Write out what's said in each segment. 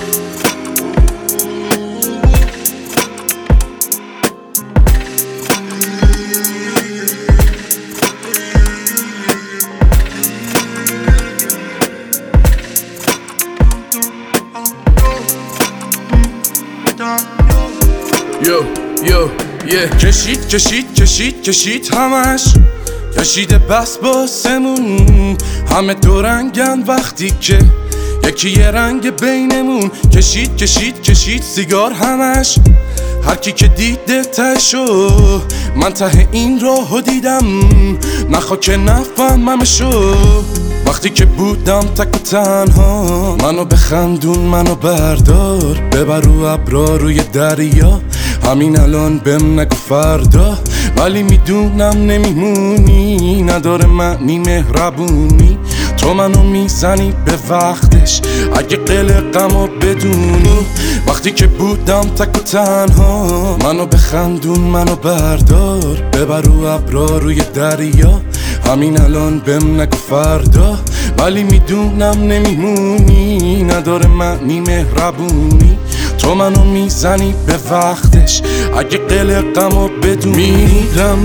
کشید همش کشیده بس باسمون، همه دو رنگن وقتی که یکی یه رنگ بینمون. کشید سیگار همش، هر کی که دیده تهشو، من ته این راهو دیدم، نخوا که نفهممشو. وقتی که بودم تک و تنها، منو بخندون منو بردار، ببر رو ابرا روی دریا، همین الان بهم نگو فردا. ولی میدونم نمیمونی، نداره معنی مهربونی، تو منو میزنی به وقتش اگه قلقمو بدونی. وقتی که بودم تک و تنها، منو بخندون منو بردار، ببر رو ابرا روی دریا، همین الان بهم نگو فردا. ولی میدونم نمیمونی، نداره معنی مهربونی، تو منو میزنی به وقتش اگه قلقمو بدونی. میرم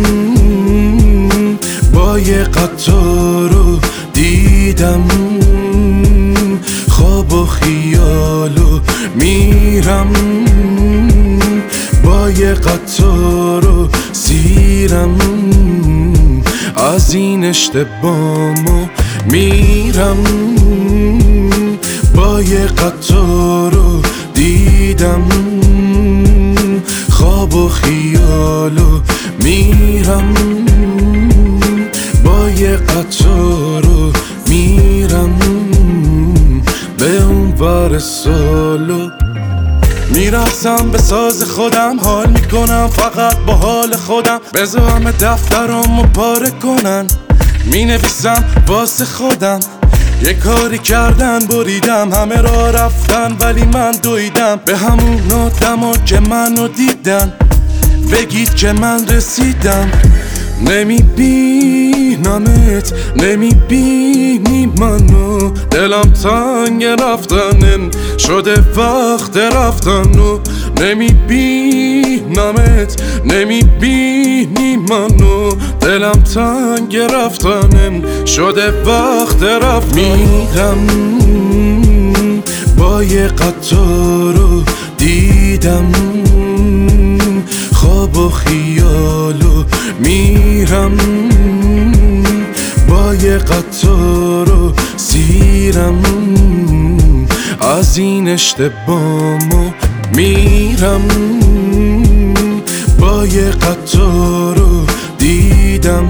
با یه قطارو دیدم خواب و خیالو، میرم با یه قطارو سیرم از این اشتباهمو. میرم با یه قطارو دیدم خواب و خیالو، میرم با یه قطارو میرم به اون ور سالو. میرسم به ساز خودم، حال میکنم فقط با حال خودم، بذار همه دفترامو پاره کنن، مینویسم واسه خودم. یه کاری کردن بریدم، همه را رفتن ولی من دویدم به همون آدما که منو دیدن، بگید که من رسیدم. نمیبینمت، نمیبینی منو، دلم تنگ رفتنم شده وقت رفتن و نمیبینمت، نمیبینی منو، دلم تنگ رفتنم شده وقت رفتن. میرم با یه قطارو دیدم خواب و خیالو، میرم با یه قطارو سیرم از این اشتباهمو. میرم با یه قطارو دیدم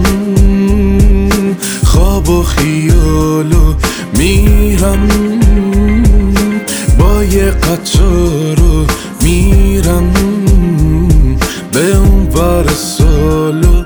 خواب و خیالو، میرم با یه قطارو میرم به اون ور سالو.